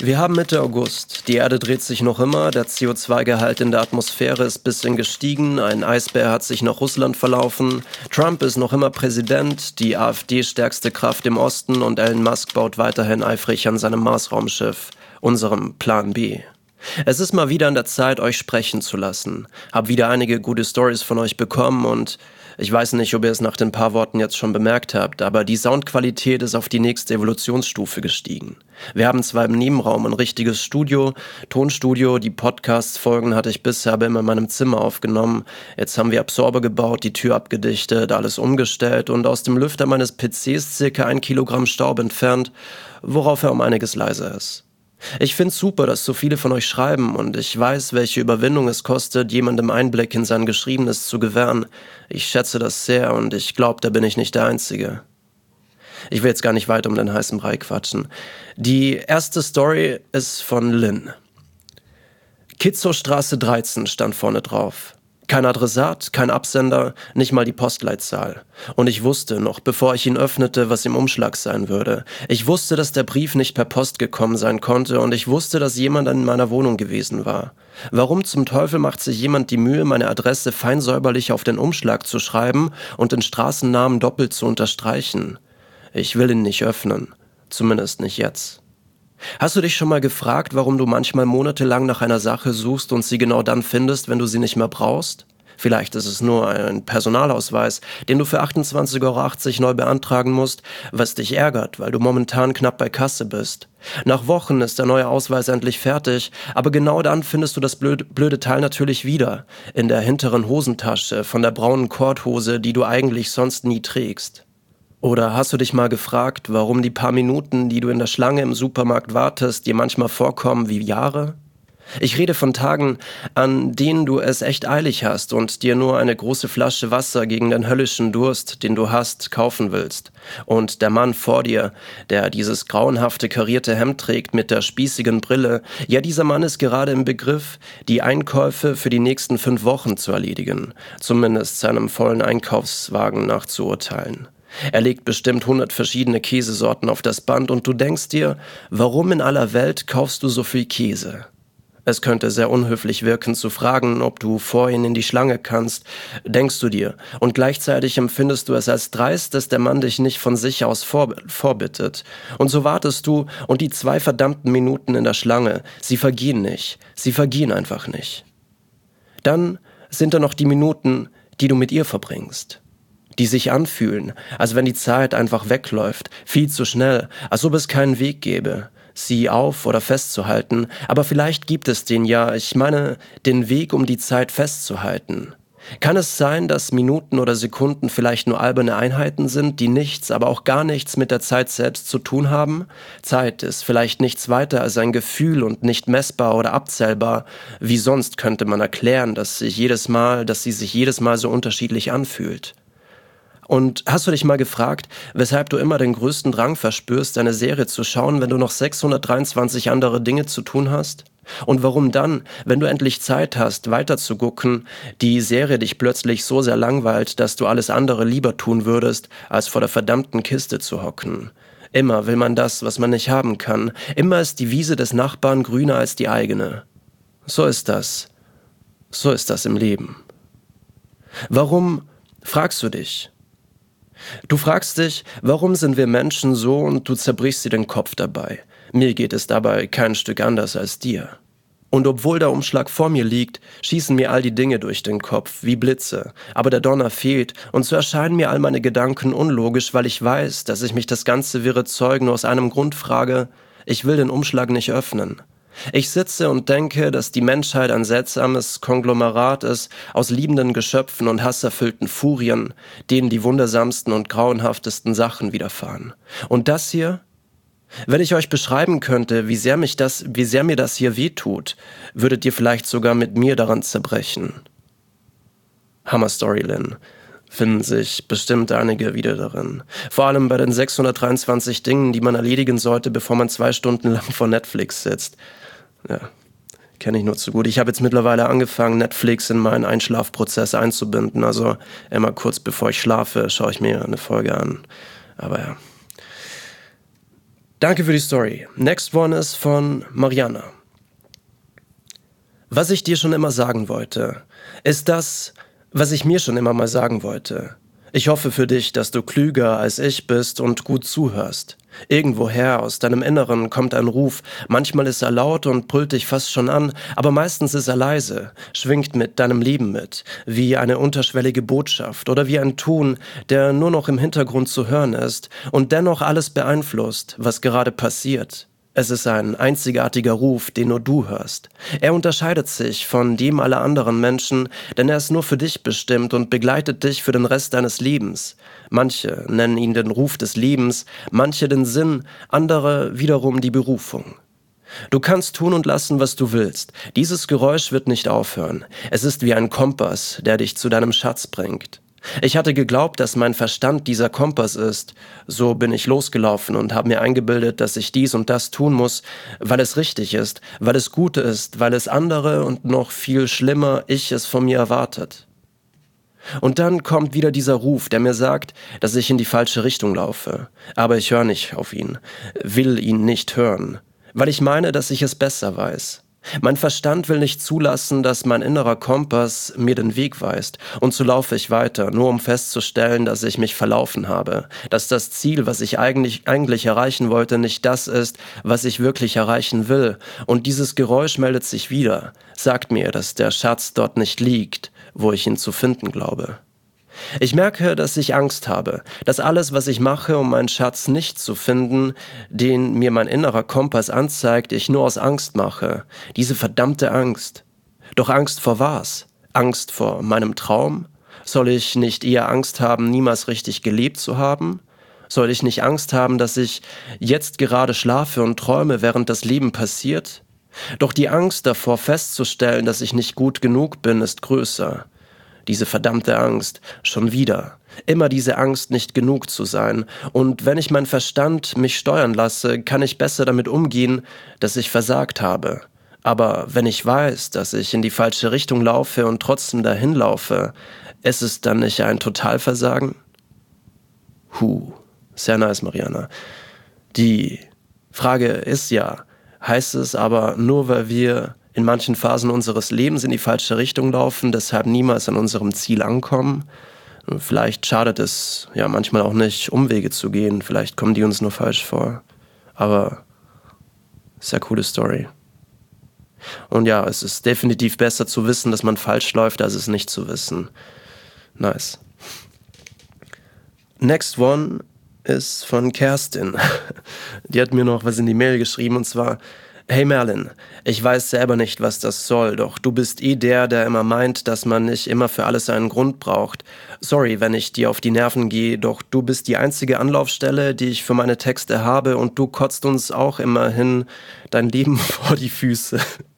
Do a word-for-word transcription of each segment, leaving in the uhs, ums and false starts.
Wir haben Mitte August. Die Erde dreht sich noch immer, der C O zwei Gehalt in der Atmosphäre ist bisschen gestiegen, ein Eisbär hat sich nach Russland verlaufen, Trump ist noch immer Präsident, die AfD stärkste Kraft im Osten und Elon Musk baut weiterhin eifrig an seinem Mars-Raumschiff, unserem Plan B. Es ist mal wieder an der Zeit, euch sprechen zu lassen. Hab wieder einige gute Stories von euch bekommen und ich weiß nicht, ob ihr es nach den paar Worten jetzt schon bemerkt habt, aber die Soundqualität ist auf die nächste Evolutionsstufe gestiegen. Wir haben zwar im Nebenraum ein richtiges Studio, Tonstudio, die Podcast-Folgen hatte ich bisher aber immer in meinem Zimmer aufgenommen. Jetzt haben wir Absorber gebaut, die Tür abgedichtet, alles umgestellt und aus dem Lüfter meines P Cs circa ein Kilogramm Staub entfernt, worauf er um einiges leiser ist. Ich find's super, dass so viele von euch schreiben und ich weiß, welche Überwindung es kostet, jemandem Einblick in sein Geschriebenes zu gewähren. Ich schätze das sehr und ich glaube, da bin ich nicht der Einzige. Ich will jetzt gar nicht weiter um den heißen Brei quatschen. Die erste Story ist von Lynn. Kitzowstraße dreizehn stand vorne drauf. Kein Adressat, kein Absender, nicht mal die Postleitzahl. Und ich wusste noch, bevor ich ihn öffnete, was im Umschlag sein würde. Ich wusste, dass der Brief nicht per Post gekommen sein konnte und ich wusste, dass jemand in meiner Wohnung gewesen war. Warum zum Teufel macht sich jemand die Mühe, meine Adresse fein säuberlich auf den Umschlag zu schreiben und den Straßennamen doppelt zu unterstreichen? Ich will ihn nicht öffnen. Zumindest nicht jetzt. Hast du dich schon mal gefragt, warum du manchmal monatelang nach einer Sache suchst und sie genau dann findest, wenn du sie nicht mehr brauchst? Vielleicht ist es nur ein Personalausweis, den du für achtundzwanzig Euro achtzig neu beantragen musst, was dich ärgert, weil du momentan knapp bei Kasse bist. Nach Wochen ist der neue Ausweis endlich fertig, aber genau dann findest du das blöde, blöde Teil natürlich wieder, in der hinteren Hosentasche von der braunen Korthose, die du eigentlich sonst nie trägst. Oder hast du dich mal gefragt, warum die paar Minuten, die du in der Schlange im Supermarkt wartest, dir manchmal vorkommen wie Jahre? Ich rede von Tagen, an denen du es echt eilig hast und dir nur eine große Flasche Wasser gegen den höllischen Durst, den du hast, kaufen willst. Und der Mann vor dir, der dieses grauenhafte karierte Hemd trägt mit der spießigen Brille, ja, dieser Mann ist gerade im Begriff, die Einkäufe für die nächsten fünf Wochen zu erledigen, zumindest seinem vollen Einkaufswagen nach zu urteilen. Er legt bestimmt hundert verschiedene Käsesorten auf das Band und du denkst dir, warum in aller Welt kaufst du so viel Käse? Es könnte sehr unhöflich wirken zu fragen, ob du vor ihn in die Schlange kannst, denkst du dir, und gleichzeitig empfindest du es als dreist, dass der Mann dich nicht von sich aus vor, vorbittet. Und so wartest du und die zwei verdammten Minuten in der Schlange, sie vergehen nicht, sie vergehen einfach nicht. Dann sind da noch die Minuten, die du mit ihr verbringst. Die sich anfühlen, als wenn die Zeit einfach wegläuft, viel zu schnell, als ob es keinen Weg gäbe, sie auf- oder festzuhalten, aber vielleicht gibt es den ja, ich meine, den Weg, um die Zeit festzuhalten. Kann es sein, dass Minuten oder Sekunden vielleicht nur alberne Einheiten sind, die nichts, aber auch gar nichts mit der Zeit selbst zu tun haben? Zeit ist vielleicht nichts weiter als ein Gefühl und nicht messbar oder abzählbar. Wie sonst könnte man erklären, dass sich jedes Mal, dass sie sich jedes Mal so unterschiedlich anfühlt? Und hast du dich mal gefragt, weshalb du immer den größten Drang verspürst, eine Serie zu schauen, wenn du noch sechshundertdreiundzwanzig andere Dinge zu tun hast? Und warum dann, wenn du endlich Zeit hast, weiter zu gucken, die Serie dich plötzlich so sehr langweilt, dass du alles andere lieber tun würdest, als vor der verdammten Kiste zu hocken? Immer will man das, was man nicht haben kann. Immer ist die Wiese des Nachbarn grüner als die eigene. So ist das. So ist das im Leben. Warum, fragst du dich? Du fragst dich, warum sind wir Menschen so und du zerbrichst dir den Kopf dabei. Mir geht es dabei kein Stück anders als dir. Und obwohl der Umschlag vor mir liegt, schießen mir all die Dinge durch den Kopf, wie Blitze. Aber der Donner fehlt und so erscheinen mir all meine Gedanken unlogisch, weil ich weiß, dass ich mich das ganze wirre Zeug nur aus einem Grund frage, ich will den Umschlag nicht öffnen. Ich sitze und denke, dass die Menschheit ein seltsames Konglomerat ist aus liebenden Geschöpfen und hasserfüllten Furien, denen die wundersamsten und grauenhaftesten Sachen widerfahren. Und das hier? Wenn ich euch beschreiben könnte, wie sehr mich das, wie sehr mir das hier wehtut, würdet ihr vielleicht sogar mit mir daran zerbrechen. Hammer Story, Lynn. Finden sich bestimmt einige wieder darin. Vor allem bei den sechshundertdreiundzwanzig Dingen, die man erledigen sollte, bevor man zwei Stunden lang vor Netflix sitzt. Ja, kenne ich nur zu gut. Ich habe jetzt mittlerweile angefangen, Netflix in meinen Einschlafprozess einzubinden. Also immer kurz bevor ich schlafe, schaue ich mir eine Folge an. Aber ja. Danke für die Story. Next one ist von Mariana. Was ich dir schon immer sagen wollte, ist das, was ich mir schon immer mal sagen wollte. Ich hoffe für dich, dass du klüger als ich bist und gut zuhörst. Irgendwoher aus deinem Inneren kommt ein Ruf, manchmal ist er laut und brüllt dich fast schon an, aber meistens ist er leise, schwingt mit deinem Leben mit, wie eine unterschwellige Botschaft oder wie ein Ton, der nur noch im Hintergrund zu hören ist und dennoch alles beeinflusst, was gerade passiert. Es ist ein einzigartiger Ruf, den nur du hörst. Er unterscheidet sich von dem aller anderen Menschen, denn er ist nur für dich bestimmt und begleitet dich für den Rest deines Lebens. Manche nennen ihn den Ruf des Lebens, manche den Sinn, andere wiederum die Berufung. Du kannst tun und lassen, was du willst. Dieses Geräusch wird nicht aufhören. Es ist wie ein Kompass, der dich zu deinem Schatz bringt. Ich hatte geglaubt, dass mein Verstand dieser Kompass ist. So bin ich losgelaufen und habe mir eingebildet, dass ich dies und das tun muss, weil es richtig ist, weil es gut ist, weil es andere und noch viel schlimmer ich es von mir erwartet. Und dann kommt wieder dieser Ruf, der mir sagt, dass ich in die falsche Richtung laufe. Aber ich höre nicht auf ihn, will ihn nicht hören, weil ich meine, dass ich es besser weiß. Mein Verstand will nicht zulassen, dass mein innerer Kompass mir den Weg weist, und so laufe ich weiter, nur um festzustellen, dass ich mich verlaufen habe, dass das Ziel, was ich eigentlich, eigentlich erreichen wollte, nicht das ist, was ich wirklich erreichen will, und dieses Geräusch meldet sich wieder, sagt mir, dass der Schatz dort nicht liegt, wo ich ihn zu finden glaube. Ich merke, dass ich Angst habe, dass alles, was ich mache, um meinen Schatz nicht zu finden, den mir mein innerer Kompass anzeigt, ich nur aus Angst mache. Diese verdammte Angst. Doch Angst vor was? Angst vor meinem Traum? Soll ich nicht eher Angst haben, niemals richtig gelebt zu haben? Soll ich nicht Angst haben, dass ich jetzt gerade schlafe und träume, während das Leben passiert? Doch die Angst davor festzustellen, dass ich nicht gut genug bin, ist größer. Diese verdammte Angst, schon wieder. Immer diese Angst, nicht genug zu sein. Und wenn ich meinen Verstand mich steuern lasse, kann ich besser damit umgehen, dass ich versagt habe. Aber wenn ich weiß, dass ich in die falsche Richtung laufe und trotzdem dahin laufe, ist es dann nicht ein Totalversagen? Huh, sehr nice, Mariana. Die Frage ist ja, heißt es aber nur, weil wir in manchen Phasen unseres Lebens in die falsche Richtung laufen, deshalb niemals an unserem Ziel ankommen? Vielleicht schadet es ja manchmal auch nicht, Umwege zu gehen, vielleicht kommen die uns nur falsch vor. Aber sehr coole Story. Und ja, es ist definitiv besser zu wissen, dass man falsch läuft, als es nicht zu wissen. Nice. Next one ist von Kerstin. Die hat mir noch was in die Mail geschrieben, und zwar: Hey Merlin, ich weiß selber nicht, was das soll, doch du bist eh der, der immer meint, dass man nicht immer für alles einen Grund braucht. Sorry, wenn ich dir auf die Nerven gehe, doch du bist die einzige Anlaufstelle, die ich für meine Texte habe, und du kotzt uns auch immerhin dein Leben vor die Füße.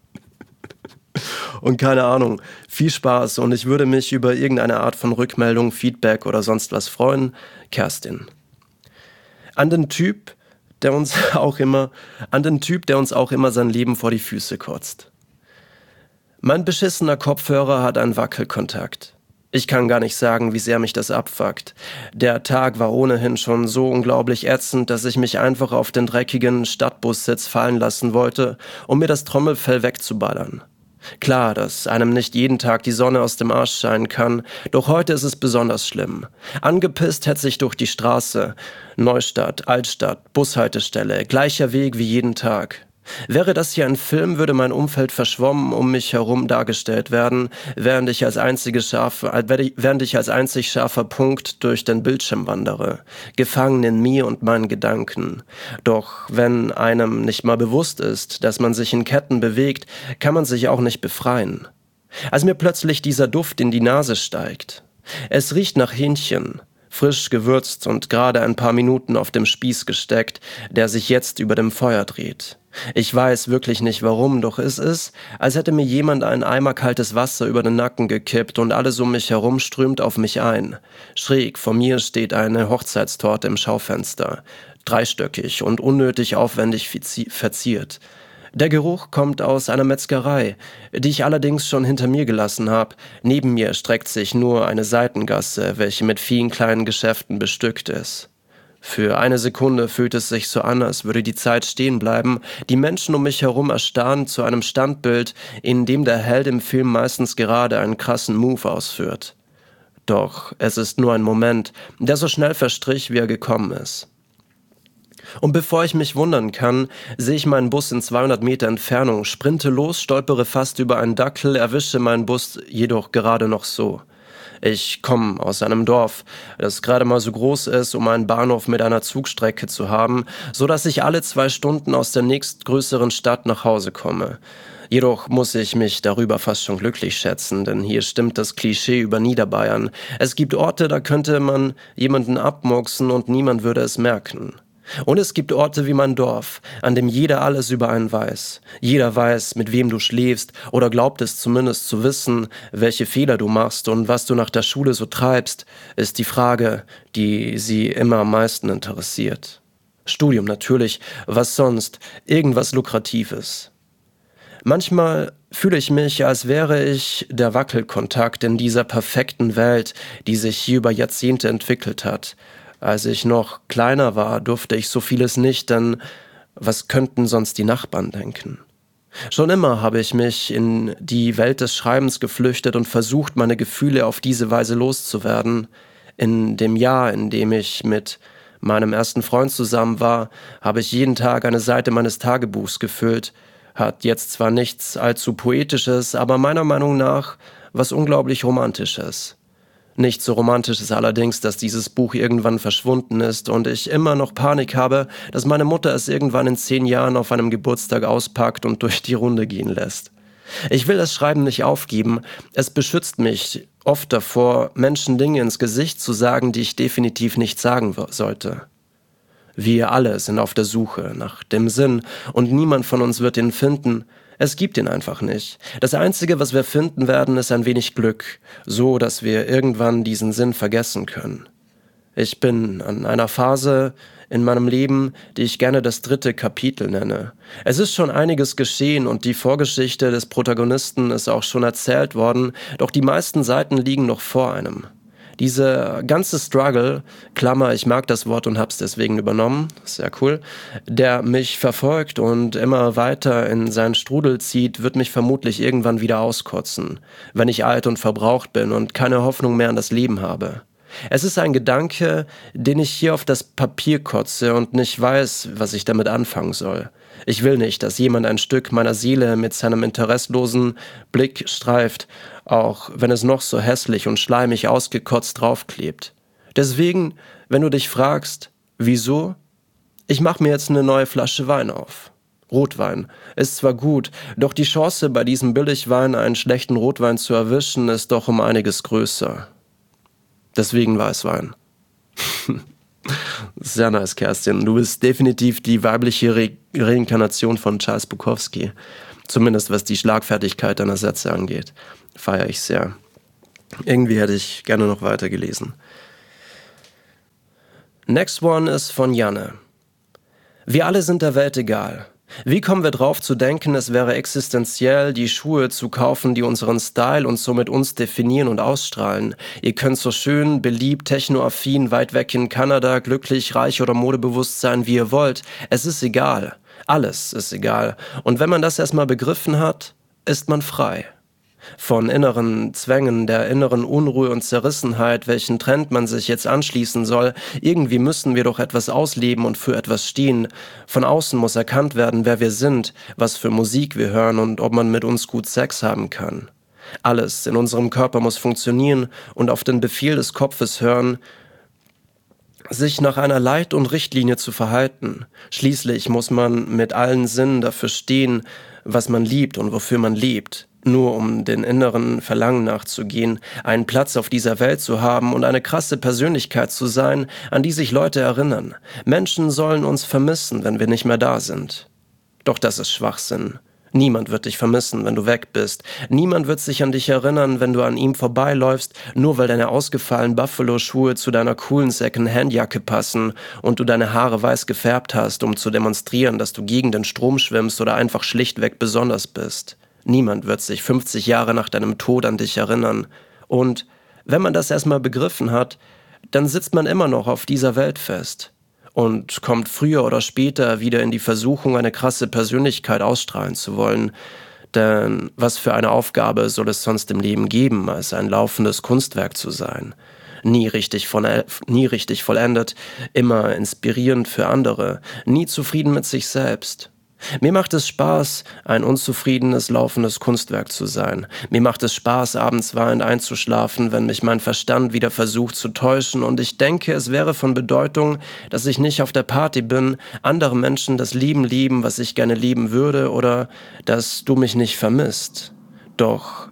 Und keine Ahnung, viel Spaß, und ich würde mich über irgendeine Art von Rückmeldung, Feedback oder sonst was freuen. Kerstin. An den Typ, der uns auch immer, an den Typ, der uns auch immer sein Leben vor die Füße kotzt. Mein beschissener Kopfhörer hat einen Wackelkontakt. Ich kann gar nicht sagen, wie sehr mich das abfuckt. Der Tag war ohnehin schon so unglaublich ätzend, dass ich mich einfach auf den dreckigen Stadtbussitz fallen lassen wollte, um mir das Trommelfell wegzuballern. Klar, dass einem nicht jeden Tag die Sonne aus dem Arsch scheinen kann, doch heute ist es besonders schlimm. Angepisst hetze ich durch die Straße. Neustadt, Altstadt, Bushaltestelle, gleicher Weg wie jeden Tag. Wäre das hier ein Film, würde mein Umfeld verschwommen um mich herum dargestellt werden, während ich als einzige scharfe, während ich als einzig scharfer Punkt durch den Bildschirm wandere, gefangen in mir und meinen Gedanken. Doch wenn einem nicht mal bewusst ist, dass man sich in Ketten bewegt, kann man sich auch nicht befreien. Als mir plötzlich dieser Duft in die Nase steigt. Es riecht nach Hähnchen, frisch gewürzt und gerade ein paar Minuten auf dem Spieß gesteckt, der sich jetzt über dem Feuer dreht. Ich weiß wirklich nicht warum, doch es ist, als hätte mir jemand einen Eimer kaltes Wasser über den Nacken gekippt und alles um mich herum strömt auf mich ein. Schräg vor mir steht eine Hochzeitstorte im Schaufenster, dreistöckig und unnötig aufwendig verziert. Der Geruch kommt aus einer Metzgerei, die ich allerdings schon hinter mir gelassen habe. Neben mir streckt sich nur eine Seitengasse, welche mit vielen kleinen Geschäften bestückt ist. Für eine Sekunde fühlt es sich so an, als würde die Zeit stehen bleiben, die Menschen um mich herum erstarren zu einem Standbild, in dem der Held im Film meistens gerade einen krassen Move ausführt. Doch es ist nur ein Moment, der so schnell verstrich, wie er gekommen ist. Und bevor ich mich wundern kann, sehe ich meinen Bus in zweihundert Meter Entfernung, sprinte los, stolpere fast über einen Dackel, erwische meinen Bus jedoch gerade noch so. Ich komme aus einem Dorf, das gerade mal so groß ist, um einen Bahnhof mit einer Zugstrecke zu haben, so dass ich alle zwei Stunden aus der nächstgrößeren Stadt nach Hause komme. Jedoch muss ich mich darüber fast schon glücklich schätzen, denn hier stimmt das Klischee über Niederbayern. Es gibt Orte, da könnte man jemanden abmurksen und niemand würde es merken. Und es gibt Orte wie mein Dorf, an dem jeder alles über einen weiß. Jeder weiß, mit wem du schläfst oder glaubt es zumindest zu wissen, welche Fehler du machst und was du nach der Schule so treibst, ist die Frage, die sie immer am meisten interessiert. Studium natürlich, was sonst, irgendwas Lukratives. Manchmal fühle ich mich, als wäre ich der Wackelkontakt in dieser perfekten Welt, die sich hier über Jahrzehnte entwickelt hat. Als ich noch kleiner war, durfte ich so vieles nicht, denn was könnten sonst die Nachbarn denken? Schon immer habe ich mich in die Welt des Schreibens geflüchtet und versucht, meine Gefühle auf diese Weise loszuwerden. In dem Jahr, in dem ich mit meinem ersten Freund zusammen war, habe ich jeden Tag eine Seite meines Tagebuchs gefüllt. Hat jetzt zwar nichts allzu Poetisches, aber meiner Meinung nach was unglaublich Romantisches. Nicht so romantisch ist allerdings, dass dieses Buch irgendwann verschwunden ist und ich immer noch Panik habe, dass meine Mutter es irgendwann in zehn Jahren auf einem Geburtstag auspackt und durch die Runde gehen lässt. Ich will das Schreiben nicht aufgeben, es beschützt mich oft davor, Menschen Dinge ins Gesicht zu sagen, die ich definitiv nicht sagen sollte. Wir alle sind auf der Suche nach dem Sinn und niemand von uns wird ihn finden. Es gibt ihn einfach nicht. Das Einzige, was wir finden werden, ist ein wenig Glück, so dass wir irgendwann diesen Sinn vergessen können. Ich bin an einer Phase in meinem Leben, die ich gerne das dritte Kapitel nenne. Es ist schon einiges geschehen und die Vorgeschichte des Protagonisten ist auch schon erzählt worden, doch die meisten Seiten liegen noch vor einem. Diese ganze Struggle, Klammer, ich mag das Wort und hab's deswegen übernommen, sehr cool, der mich verfolgt und immer weiter in seinen Strudel zieht, wird mich vermutlich irgendwann wieder auskotzen, wenn ich alt und verbraucht bin und keine Hoffnung mehr an das Leben habe. Es ist ein Gedanke, den ich hier auf das Papier kotze und nicht weiß, was ich damit anfangen soll. Ich will nicht, dass jemand ein Stück meiner Seele mit seinem interessenlosen Blick streift, auch wenn es noch so hässlich und schleimig ausgekotzt draufklebt. Deswegen, wenn du dich fragst, wieso? Ich mache mir jetzt eine neue Flasche Wein auf. Rotwein ist zwar gut, doch die Chance, bei diesem Billigwein einen schlechten Rotwein zu erwischen, ist doch um einiges größer. Deswegen Weißwein. Sehr nice, Kerstin. Du bist definitiv die weibliche Re- Reinkarnation von Charles Bukowski. Zumindest was die Schlagfertigkeit deiner Sätze angeht. Feiere ich sehr. Irgendwie hätte ich gerne noch weiter gelesen. Next one ist von Janne. Wir alle sind der Welt egal. Wie kommen wir drauf zu denken, es wäre existenziell, die Schuhe zu kaufen, die unseren Style und somit uns definieren und ausstrahlen? Ihr könnt so schön, beliebt, technoaffin, weit weg in Kanada, glücklich, reich oder modebewusst sein, wie ihr wollt. Es ist egal. Alles ist egal. Und wenn man das erstmal begriffen hat, ist man frei. Von inneren Zwängen, der inneren Unruhe und Zerrissenheit, welchen Trend man sich jetzt anschließen soll. Irgendwie müssen wir doch etwas ausleben und für etwas stehen. Von außen muss erkannt werden, wer wir sind, was für Musik wir hören und ob man mit uns gut Sex haben kann. Alles in unserem Körper muss funktionieren und auf den Befehl des Kopfes hören, sich nach einer Leit- und Richtlinie zu verhalten. Schließlich muss man mit allen Sinnen dafür stehen, was man liebt und wofür man lebt. Nur um den inneren Verlangen nachzugehen, einen Platz auf dieser Welt zu haben und eine krasse Persönlichkeit zu sein, an die sich Leute erinnern. Menschen sollen uns vermissen, wenn wir nicht mehr da sind. Doch das ist Schwachsinn. Niemand wird dich vermissen, wenn du weg bist. Niemand wird sich an dich erinnern, wenn du an ihm vorbeiläufst, nur weil deine ausgefallenen Buffalo-Schuhe zu deiner coolen Second-Hand-Jacke passen und du deine Haare weiß gefärbt hast, um zu demonstrieren, dass du gegen den Strom schwimmst oder einfach schlichtweg besonders bist. Niemand wird sich fünfzig Jahre nach deinem Tod an dich erinnern. Und wenn man das erstmal begriffen hat, dann sitzt man immer noch auf dieser Welt fest. und kommt früher oder später wieder in die Versuchung, eine krasse Persönlichkeit ausstrahlen zu wollen. Denn was für eine Aufgabe soll es sonst im Leben geben, als ein laufendes Kunstwerk zu sein? Nie richtig, voll, nie richtig vollendet, immer inspirierend für andere, nie zufrieden mit sich selbst. Mir macht es Spaß, ein unzufriedenes, laufendes Kunstwerk zu sein. Mir macht es Spaß, abends weinend einzuschlafen, wenn mich mein Verstand wieder versucht zu täuschen, und ich denke, es wäre von Bedeutung, dass ich nicht auf der Party bin, andere Menschen das Leben lieben, was ich gerne lieben würde, oder dass du mich nicht vermisst. Doch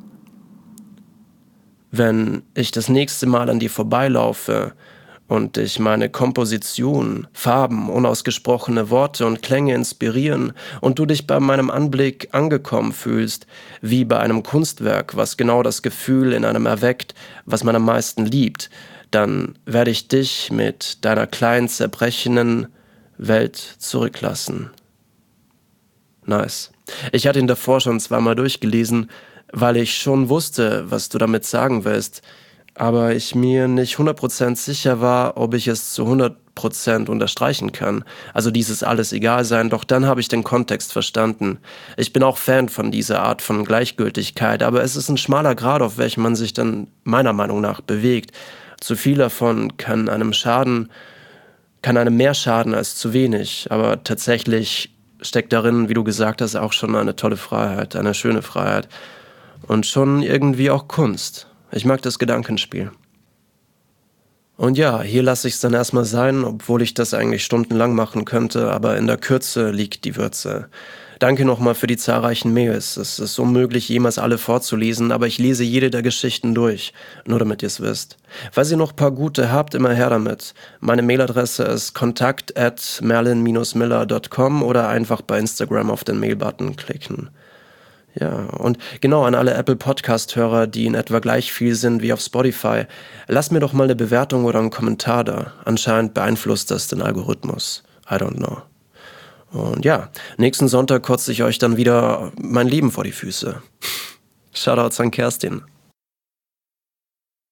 wenn ich das nächste Mal an dir vorbeilaufe und dich meine Komposition, Farben, unausgesprochene Worte und Klänge inspirieren und du dich bei meinem Anblick angekommen fühlst, wie bei einem Kunstwerk, was genau das Gefühl in einem erweckt, was man am meisten liebt, dann werde ich dich mit deiner kleinen, zerbrechenden Welt zurücklassen. Nice. Ich hatte ihn davor schon zweimal durchgelesen, weil ich schon wusste, was du damit sagen willst, aber ich mir nicht hundert Prozent sicher war, ob ich es zu hundert Prozent unterstreichen kann. Also dieses alles egal sein, doch dann habe ich den Kontext verstanden. Ich bin auch Fan von dieser Art von Gleichgültigkeit, aber es ist ein schmaler Grat, auf welchem man sich dann meiner Meinung nach bewegt. Zu viel davon kann einem schaden, kann einem mehr schaden als zu wenig, aber tatsächlich steckt darin, wie du gesagt hast, auch schon eine tolle Freiheit, eine schöne Freiheit und schon irgendwie auch Kunst. Ich mag das Gedankenspiel. Und ja, hier lasse ich es dann erstmal sein, obwohl ich das eigentlich stundenlang machen könnte, aber in der Kürze liegt die Würze. Danke nochmal für die zahlreichen Mails. Es ist unmöglich, jemals alle vorzulesen, aber ich lese jede der Geschichten durch, nur damit ihr es wisst. Falls ihr noch ein paar gute habt, immer her damit. Meine Mailadresse ist kontakt at merlin miller dot com oder einfach bei Instagram auf den Mail-Button klicken. Ja, und genau an alle Apple-Podcast-Hörer, die in etwa gleich viel sind wie auf Spotify, lasst mir doch mal eine Bewertung oder einen Kommentar da. Anscheinend beeinflusst das den Algorithmus. I don't know. Und ja, nächsten Sonntag kotze ich euch dann wieder mein Leben vor die Füße. Shoutouts an Kerstin.